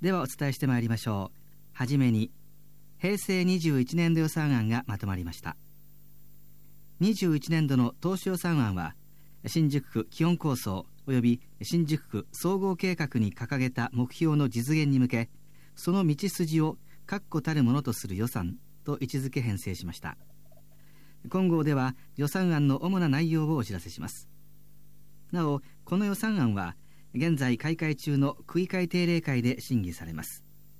ではお伝えしてまいりましょう。はじめに、平成21年度予算案がまとまりました。21年度の当初予算案は、新宿区基本構想及び新宿区総合計画に掲げた目標の実現に向け、その道筋を確固たるものとする予算と位置づけ編成しました。今号では予算案の主な内容をお知らせします。なお、この予算案は現在開会中の区議会定例会で審議されます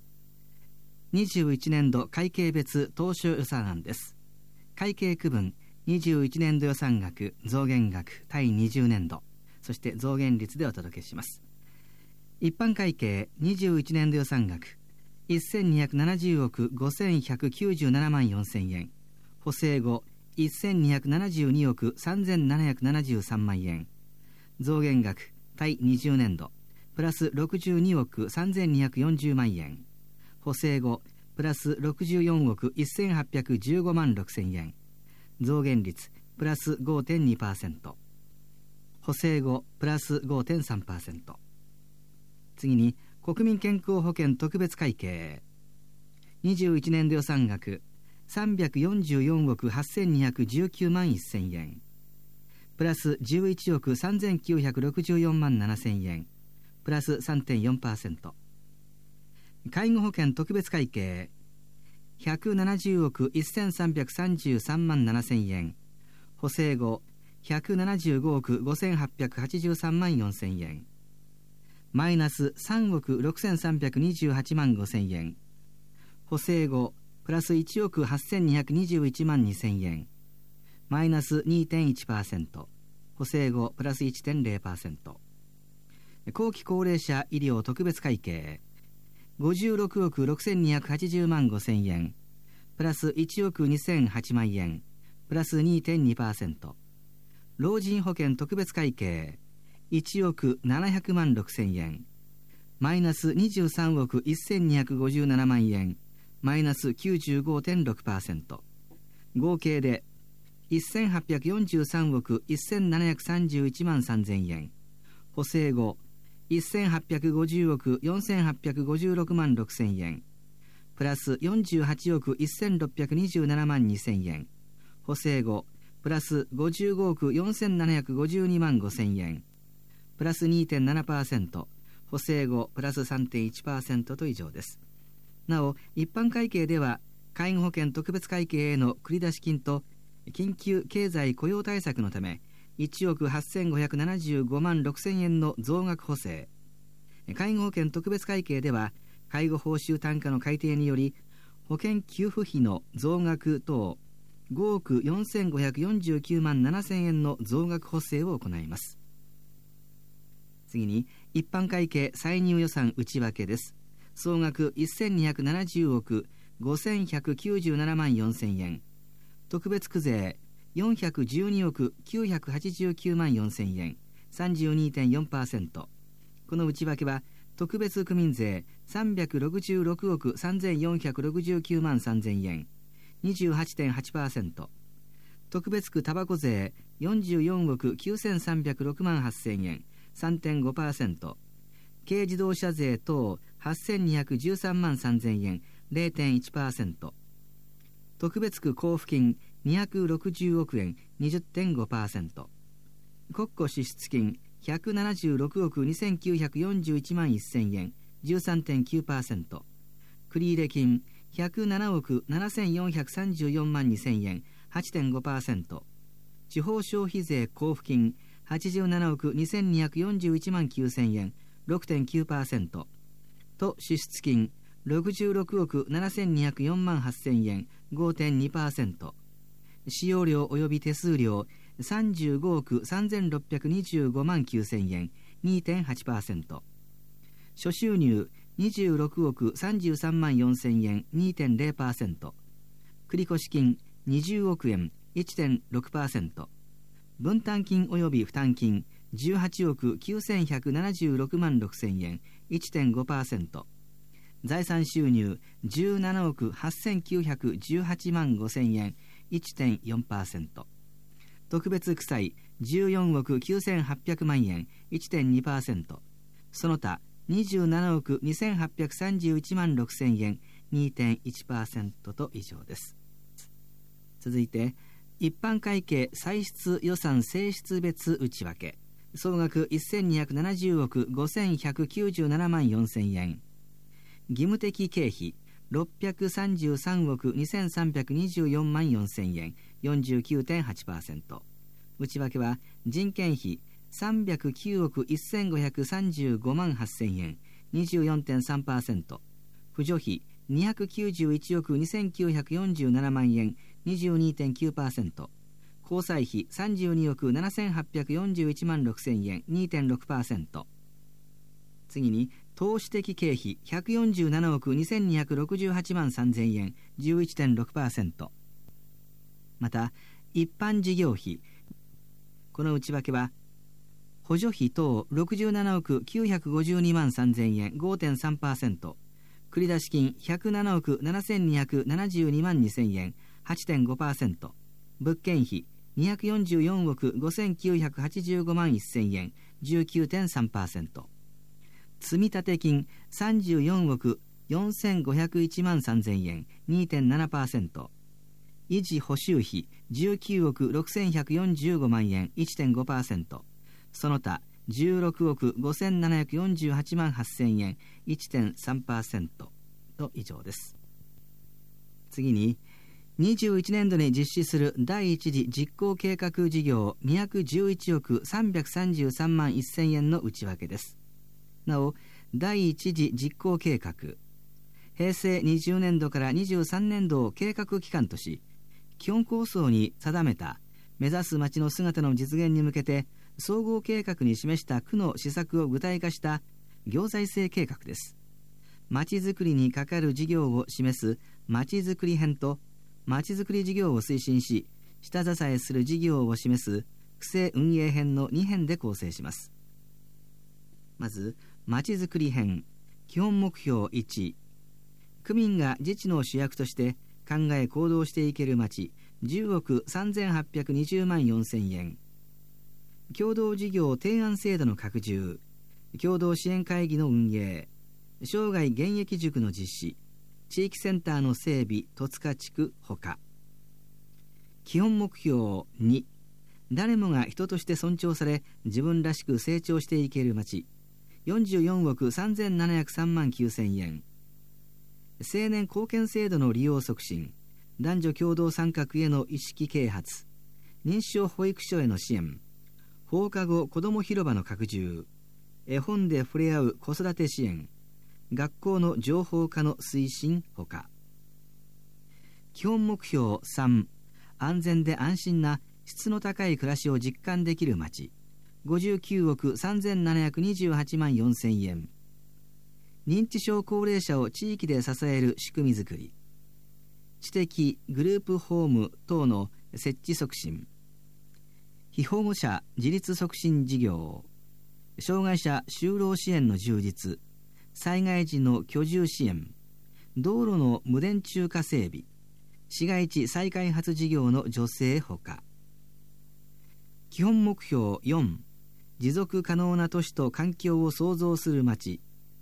。21年度会計別当初予算案です。会計区分21年度予算額、増減額、対20年度、そして増減率でお届けします。一般会計21年度予算額、1270億5197万4000円、補正後、1272億3773万円、増減額、対20年度、プラス62億3240万円、補正後、プラス64億1815万6000円、増減率プラス 5.2%、 補正後プラス 5.3%。 次に国民健康保険特別会計21年度予算額344億8219万1000円、プラス11億3964万7000円、プラス 3.4%。 介護保険特別会計170億1333万7000円、補正後175億5883万4000円、マイナス3億6328万5000円、補正後プラス1億8221万2000円、マイナス 2.1%、 補正後プラス 1.0%。 後期高齢者医療特別会計56億6280万5000円、プラス1億2008万円、プラス 2.2%。 老人保険特別会計1億700万6000円、マイナス23億1257万円、マイナス 95.6%。 合計で1843億1731万3000円、補正後1850億4856万6000円、プラス48億1627万2000円、補正後プラス55億4752万5000円、プラス 2.7%、 補正後プラス 3.1% と以上です。なお、一般会計では介護保険特別会計への繰出金と緊急経済雇用対策のため1億8575万6000円の増額補正、介護保険特別会計では介護報酬単価の改定により保険給付費の増額等5億4549万7000円の増額補正を行います。次に一般会計歳入予算内訳です。総額1270億5197万4000円、特別区税412億989万4000円、 32.4%。 この内訳は特別区民税366億3469万3000円、 28.8%。 特別区タバコ税44億9306万8000円、 3.5%。 軽自動車税等8213万3000円、 0.1%。 特別区交付金260億円 20.5%。 国庫支出金176億2941万1000円 13.9%。 繰入金107億7434万2000円 8.5%。 地方消費税交付金87億2241万9000円 6.9%。 と支出金66億7204万8000円 5.2%。 使用料及び手数料35億3625万9000円 2.8%。 諸収入26億33万4000円 2.0%。 繰越金20億円 1.6%。 分担金及び負担金18億9176万6000円 1.5%。 財産収入17億8918万5000円 1.4%。 特別負債14億9800万円 1.2%。 その他 27億2831万6000円 2.1% と以上です。続いて一般会計歳出予算性質別内訳、総額1270億5197万4000円、義務的経費633億2324万4000円 49.8%、 内訳は人件費309億1535万8000円 24.3%、 扶助費291億2947万円 22.9%、 交際費32億7841万6000円 2.6%。 次に投資的経費147億2268万3000円 11.6%。 また一般事業費、この内訳は補助費等67億952万3000円 5.3%、 繰出金107億7272万2000円 8.5%、 物件費244億5985万1000円 19.3%、 積立金34億4501万3000円 2.7%、 維持補修費19億6145万円 1.5%、 その他16億5748万8000円 1.3% と以上です。次に21年度に実施する第一次実行計画事業211億333万1000円の内訳です。なお第一次実行計画、平成20年度から23年度を計画期間とし、基本構想に定めた目指す町の姿の実現に向けて総合計画に示した区の施策を具体化した行財政計画です。町づくりにかかる事業を示す町づくり編と町づくり事業を推進し下支えする事業を示す区政運営編の2編で構成します。まず町づくり編、基本目標1、区民が自治の主役として考え行動していける町10億3820万4000円、共同事業提案制度の拡充、共同支援会議の運営、生涯現役塾の実施、地域センターの整備戸塚地区ほか。基本目標2、誰もが人として尊重され自分らしく成長していける町44億3703万9000円、青年貢献制度の利用促進、男女共同参画への意識啓発、認知症保育所への支援、放課後子ども広場の拡充、絵本で触れ合う子育て支援、学校の情報化の推進ほか。基本目標3、安全で安心な質の高い暮らしを実感できる町59億3728万4000円、認知症高齢者を地域で支える仕組みづくり、知的グループホーム等の設置促進、被保護者自立促進事業、障害者就労支援の充実、災害時の居住支援、道路の無電柱化整備、市街地再開発事業の助成ほか。基本目標4、持続可能な都市と環境を創造する町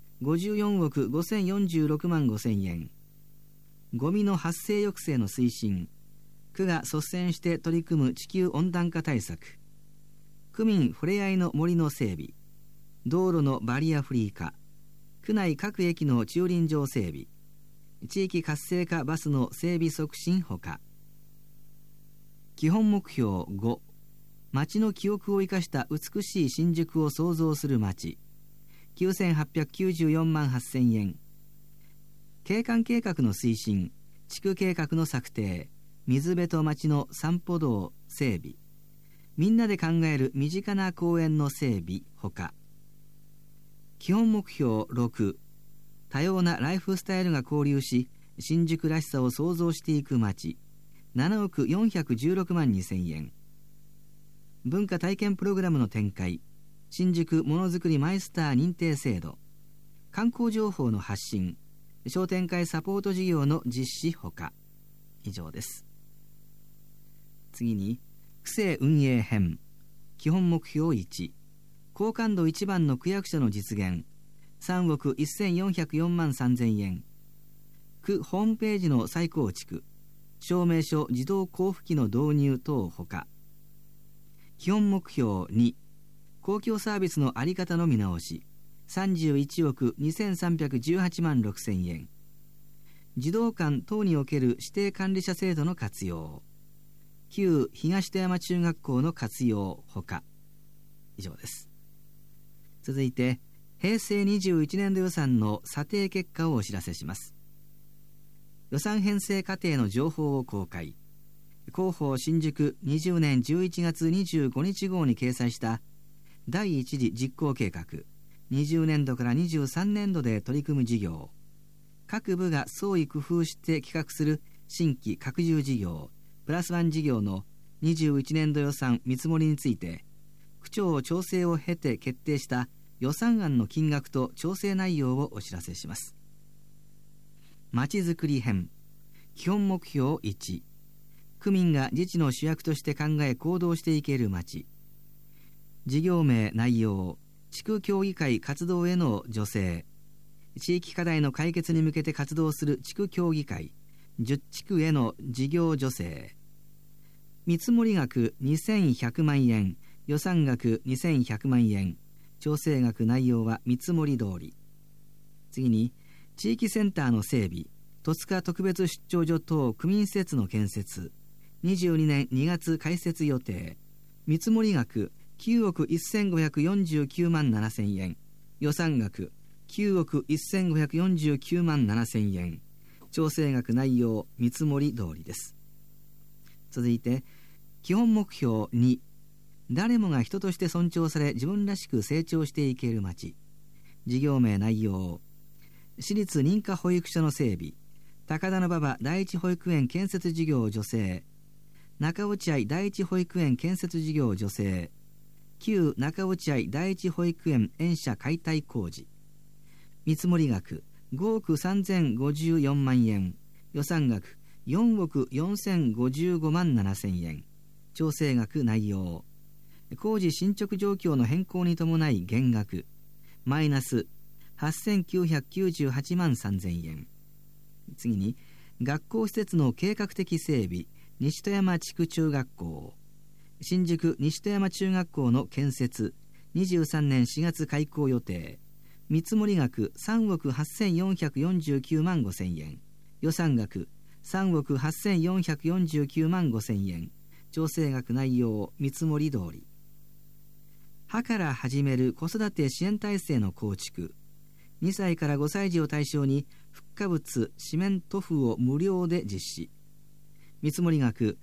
54億5046万5000円、ゴミの発生抑制の推進、区が率先して取り組む地球温暖化対策、区民ふれあいの森の整備、道路のバリアフリー化、区内各駅の駐輪場整備、地域活性化バスの整備促進ほか。基本目標5、町の記憶を生かした美しい新宿を創造する町9894万8000円、景観計画の推進、地区計画の策定、水辺と町の散歩道整備、みんなで考える身近な公園の整備ほか。基本目標6、多様なライフスタイルが交流し新宿らしさを創造していく町7億416万2000円、文化体験プログラムの展開、新宿ものづくりマイスター認定制度、観光情報の発信、商店会サポート事業の実施ほか。以上です。次に区政運営編、基本目標1、高感度1番の区役所の実現、 3億1404万3000円。区ホームページの再構築、証明書自動交付機の導入等ほか。基本目標2、公共サービスの在り方の見直し、31億2318万6000円。児童館等における指定管理者制度の活用、旧東戸山中学校の活用ほか。以上です。続いて、平成21年度予算の査定結果をお知らせします。予算編成過程の情報を公開。広報新宿20年11月25日号に掲載した第一次実行計画、20年度から23年度で取り組む事業、各部が創意工夫して企画する新規拡充事業プラスワン事業の21年度予算見積もりについて、区長調整を経て決定した予算案の金額と調整内容をお知らせします。まちづくり編。基本目標1、区民が自治の主役として考え行動していけるまち。事業名内容、地区協議会活動への助成、地域課題の解決に向けて活動する地区協議会10地区への事業助成。見積額2100万円、予算額2100万円、調整額内容は見積もり通り。次に、地域センターの整備、戸塚特別出張所等区民施設の建設、22年2月開設予定。見積額9億1549万7000円、予算額9億1549万7000円、調整額内容見積もり通りです。続いて、基本目標2、誰もが人として尊重され自分らしく成長していけるまち。事業名内容、私立認可保育所の整備、高田馬場第一保育園建設事業助成、中落合第一保育園建設事業助成、旧中落合第一保育園園舎解体工事。見積額5億3054万円、予算額4億4055万7000円、調整額内容、工事進捗状況の変更に伴い減額マイナス8998万3000円。次に、学校施設の計画的整備、西戸山地区中学校、新宿西戸山中学校の建設、23年4月開校予定。見積額3億8449万5000円、予算額3億8449万5000円、調整額内容見積もり通り。歯から始める子育て支援体制の構築、2歳から5歳児を対象に復化物紙面塗布を無料で実施。見積額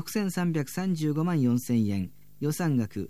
6335万4000円、予算額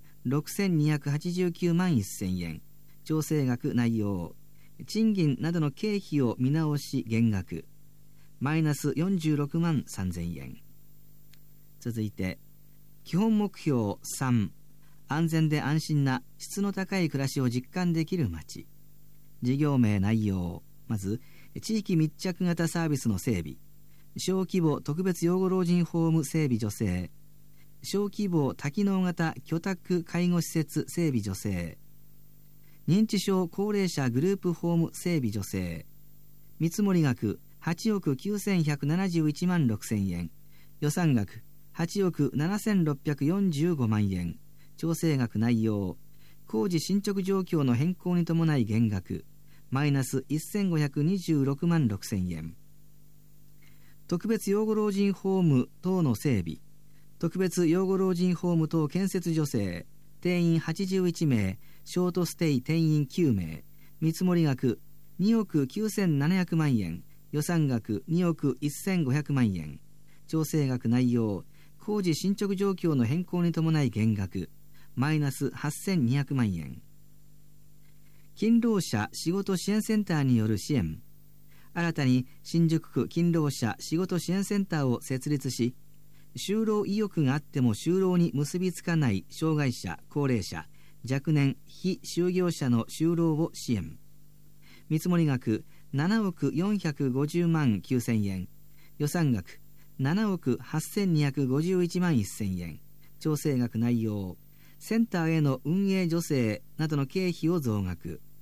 6289万1000円、調整額内容、賃金などの経費を見直し減額マイナス46万3000円。続いて、基本目標3、安全で安心な質の高い暮らしを実感できる街。事業名内容、まず地域密着型サービスの整備、小規模特別養護老人ホーム整備助成、小規模多機能型居宅介護施設整備助成、認知症高齢者グループホーム整備助成。見積額8億9171万6000円、予算額8億7645万円、調整額内容、工事進捗状況の変更に伴い減額マイナス1526万6000円。特別養護老人ホーム等の整備、特別養護老人ホーム等建設助成、定員81名、ショートステイ定員9名、見積額2億9700万円、予算額2億1500万円、調整額内容、工事進捗状況の変更に伴い減額マイナス8200万円。勤労者仕事支援センターによる支援、新たに新宿区勤労者仕事支援センターを設立し、就労意欲があっても就労に結びつかない障害者、高齢者、若年、非就業者の就労を支援。見積額7億450万9000円、予算額7億8251万1000円、調整額内容、センターへの運営助成などの経費を増額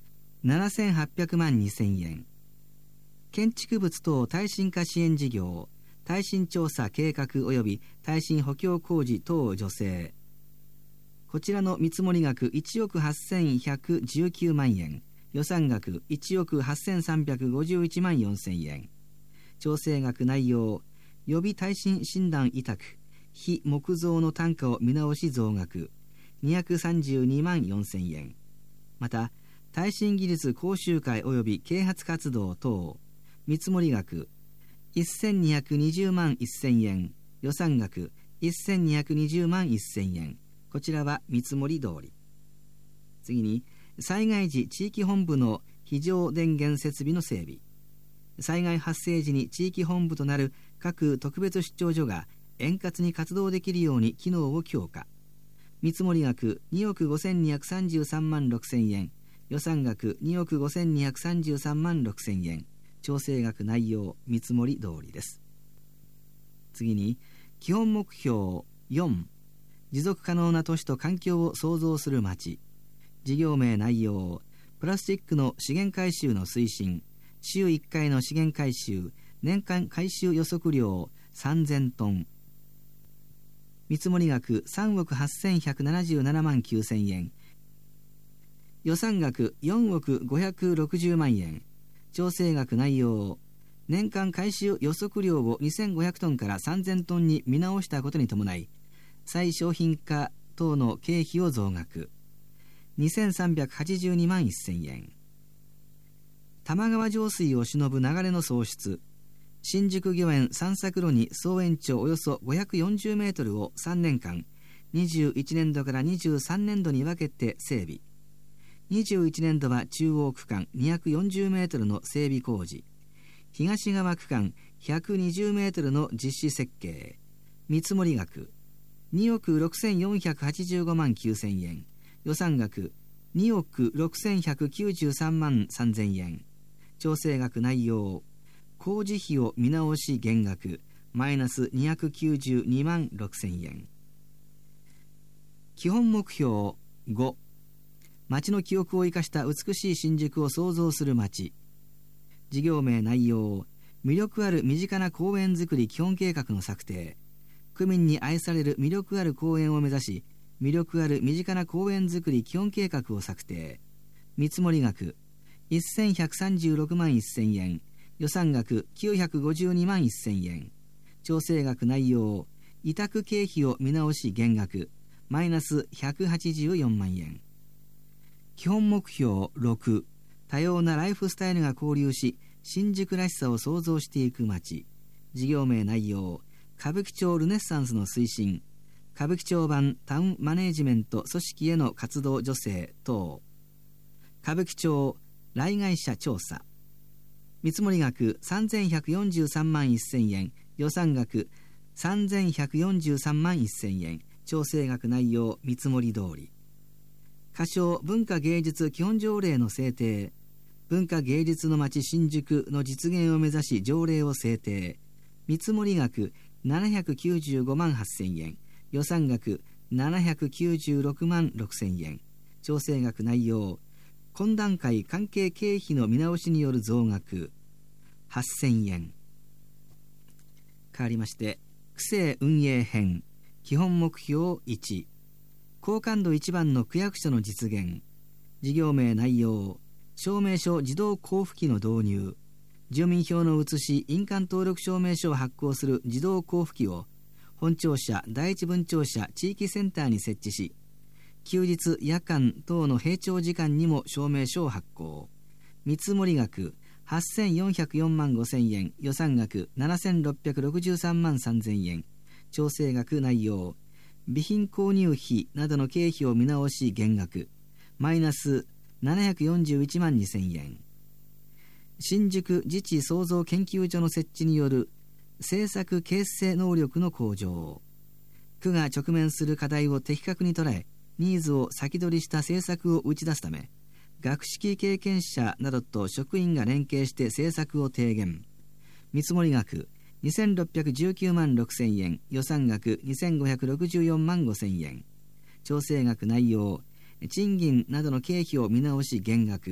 7800万2000円。建築物等耐震化支援事業、耐震調査計画及び耐震補強工事等助成。こちらの見積額1億8119万円。予算額1億8351万4000円。調整額内容、予備耐震診断委託、非木造の単価を見直し増額232万4000円。また、耐震技術講習会及び啓発活動等、見積額1220万1000円。予算額1220万1000円。こちらは見積もり通り。次に、災害時地域本部の非常電源設備の整備。災害発生時に地域本部となる各特別出張所が円滑に活動できるように機能を強化。見積額2億5233万6000円。予算額2億5233万6000円。調整額内容見積もり通りです。次に、基本目標4、持続可能な都市と環境を創造する町。事業名内容、プラスチックの資源回収の推進、週1回の資源回収、年間回収予測量3000トン。見積額3億8177万9000円。予算額4億560万円。調整額内容、年間回収予測量を2500トンから3000トンに見直したことに伴い、再商品化等の経費を増額2382万1000円。玉川上水を忍ぶ流れの創出、新宿御苑散策路に総延長およそ540メートルを3年間、21年度から23年度に分けて整備。21年度は中央区間240メートルの整備工事、東側区間120メートルの実施設計。見積額2億6485万9000円。予算額2億6193万3000円。調整額内容、工事費を見直し減額マイナス292万6000円。基本目標5、町の記憶を生かした美しい新宿を創造する町。事業名内容、魅力ある身近な公園づくり基本計画の策定。区民に愛される魅力ある公園を目指し、魅力ある身近な公園づくり基本計画を策定。見積額1136万1000円。予算額952万1000円。調整額内容、委託経費を見直し減額マイナス184万円。基本目標6、多様なライフスタイルが交流し新宿らしさを創造していく街。事業名内容、歌舞伎町ルネッサンスの推進、歌舞伎町版タウンマネージメント組織への活動助成等。歌舞伎町来街者調査。見積額3143万1000円。予算額3143万1000円。調整額内容見積もり通り。仮称文化芸術基本条例の制定。文化芸術の街新宿の実現を目指し条例を制定。見積額795万8000円。予算額796万6000円。調整額内容、懇談会関係経費の見直しによる増額8000円。変わりまして、区政運営編。基本目標1、高感度1番の区役所の実現。事業名内容、証明書自動交付機の導入。住民票の写し印鑑登録証明書を発行する自動交付機を本庁舎第一分庁舎地域センターに設置し、休日夜間等の閉庁時間にも証明書を発行。見積額8404万5000円。予算額7663万3000円。調整額内容、備品購入費などの経費を見直し減額マイナス741万2000円。新宿自治創造研究所の設置による政策形成能力の向上。区が直面する課題を的確に捉え、ニーズを先取りした政策を打ち出すため、学識経験者などと職員が連携して政策を提言。見積額2619万6000円。予算額2564万5000円。調整額内容、賃金などの経費を見直し減額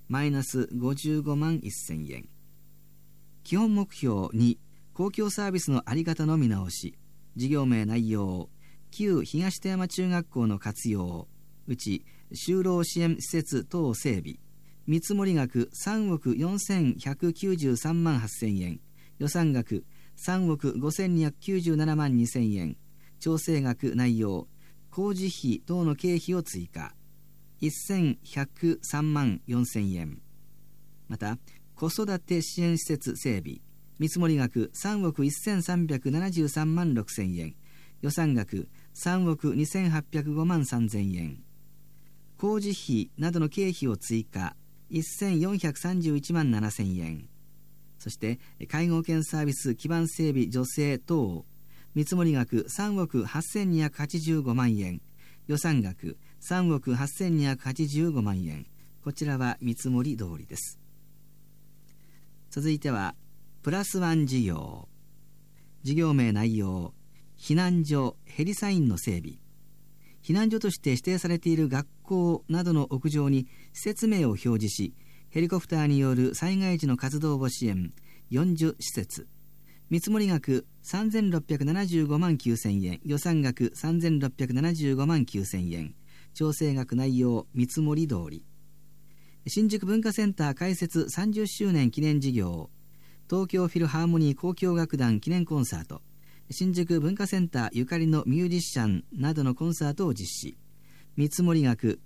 マイナス55万1000円。基本目標2、公共サービスの在り方の見直し。事業名内容、旧東手山中学校の活用、うち就労支援施設等整備、見積額3億4193万8000円、予算額3億5297万2000円、調整額内容、工事費等の経費を追加、1103万4000円。また、子育て支援施設整備、見積額3億1373万6000円、予算額3億2805万3000円。工事費などの経費を追加、1431万7000円。そして、介護保険サービス基盤整備助成等、見積額3億8285万円、予算額3億8285万円。こちらは見積もり通りです。続いては、プラスワン事業。事業名内容、避難所ヘリサインの整備。避難所として指定されている学校などの屋上に施設名を表示し、ヘリコプターによる災害時の活動を支援、40施設。見積額3675万9000円、予算額3675万9000円。調整額内容、見積もり通り。新宿文化センター開設30周年記念事業、東京フィルハーモニー交響楽団記念コンサート、新宿文化センターゆかりのミュージシャンなどのコンサートを実施。見積額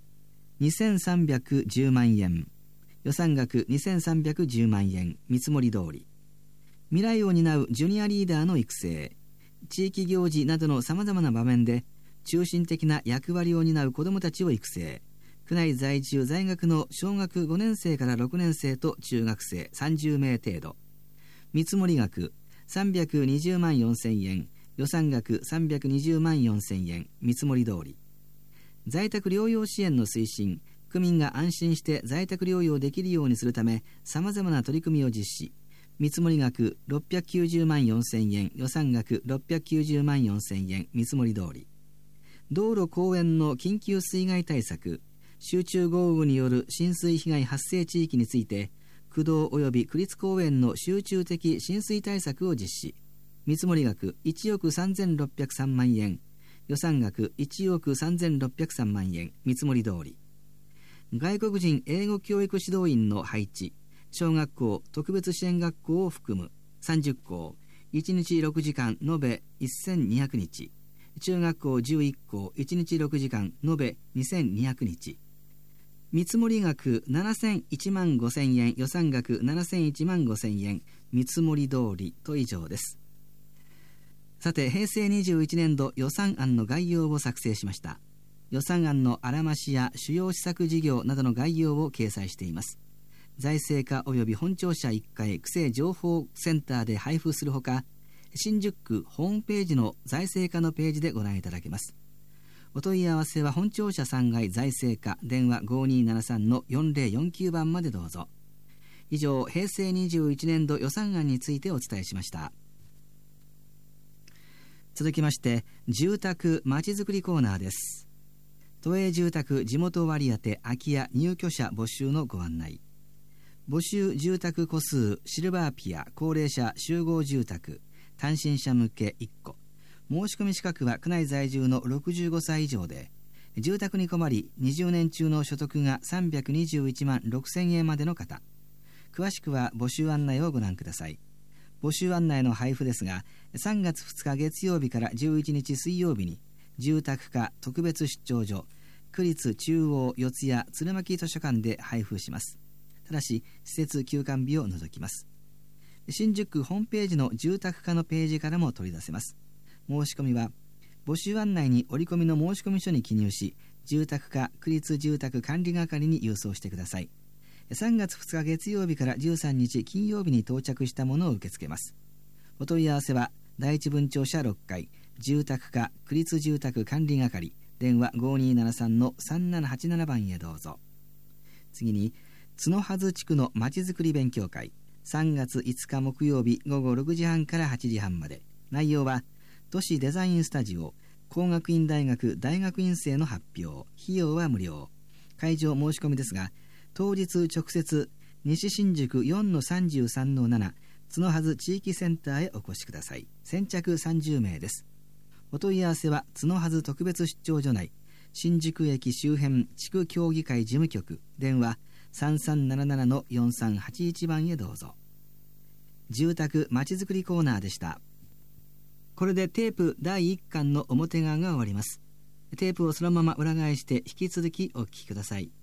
2310万円、予算額2310万円。見積もり通り。未来を担うジュニアリーダーの育成、地域行事などのさまざまな場面で中心的な役割を担う子どもたちを育成。区内在住在学の小学5年生から6年生と中学生30名程度。見積額320万4000円、予算額320万4000円。見積もり通り。在宅療養支援の推進、区民が安心して在宅療養できるようにするため、さまざまな取り組みを実施。見積額690万4000円、予算額690万4000円。見積もり通り。道路公園の緊急水害対策、集中豪雨による浸水被害発生地域について、区道及び区立公園の集中的浸水対策を実施。見積額1億3603万円、予算額1億3603万円。見積もり通り。外国人英語教育指導員の配置、小学校特別支援学校を含む30校、1日6時間延べ1200日、中学校11校、1日6時間延べ2200日。見積額7001万5000円、予算額7001万5000円。見積もり通りと以上です。さて、平成21年度予算案の概要を作成しました。予算案のあらましや主要施策事業などの概要を掲載しています。財政課及び本庁舎1階区政情報センターで配布するほか、新宿区ホームページの財政課のページでご覧いただけます。お問い合わせは本庁舎3階財政課、電話 5273-4049 番までどうぞ。以上、平成21年度予算案についてお伝えしました。続きまして、住宅まちづくりコーナーです。都営住宅地元割当空き家入居者募集のご案内。募集住宅戸数、シルバーピア高齢者集合住宅単身者向け1戸。申し込み資格は区内在住の65歳以上で、住宅に困り20年中の所得が321万6000円までの方。詳しくは募集案内をご覧ください。募集案内の配布ですが、3月2日月曜日から11日水曜日に住宅課特別出張所区立中央四谷鶴巻図書館で配布します。ただし施設休館日を除きます。新宿区ホームページの住宅課のページからも取り出せます。申し込みは募集案内に折り込みの申し込み書に記入し、住宅課区立住宅管理係に郵送してください。3月2日月曜日から13日金曜日に到着したものを受け付けます。お問い合わせは第一分庁舎6階住宅課区立住宅管理係、電話 5273-3787 番へどうぞ。次に、角筈地区のまちづくり勉強会、3月5日木曜日午後6時半から8時半まで。内容は都市デザインスタジオ工学院大学大学院生の発表。費用は無料。会場申し込みですが、 当日直接西新宿 4-33-7 角筈地域センターへお越しください。先着30名です。お問い合わせは角筈特別出張所内新宿駅周辺地区協議会事務局、電話 3377-4381 番へどうぞ。住宅まちづくりコーナーでした。これでテープ第1巻の表側が終わります。テープをそのまま裏返して引き続きお聞きください。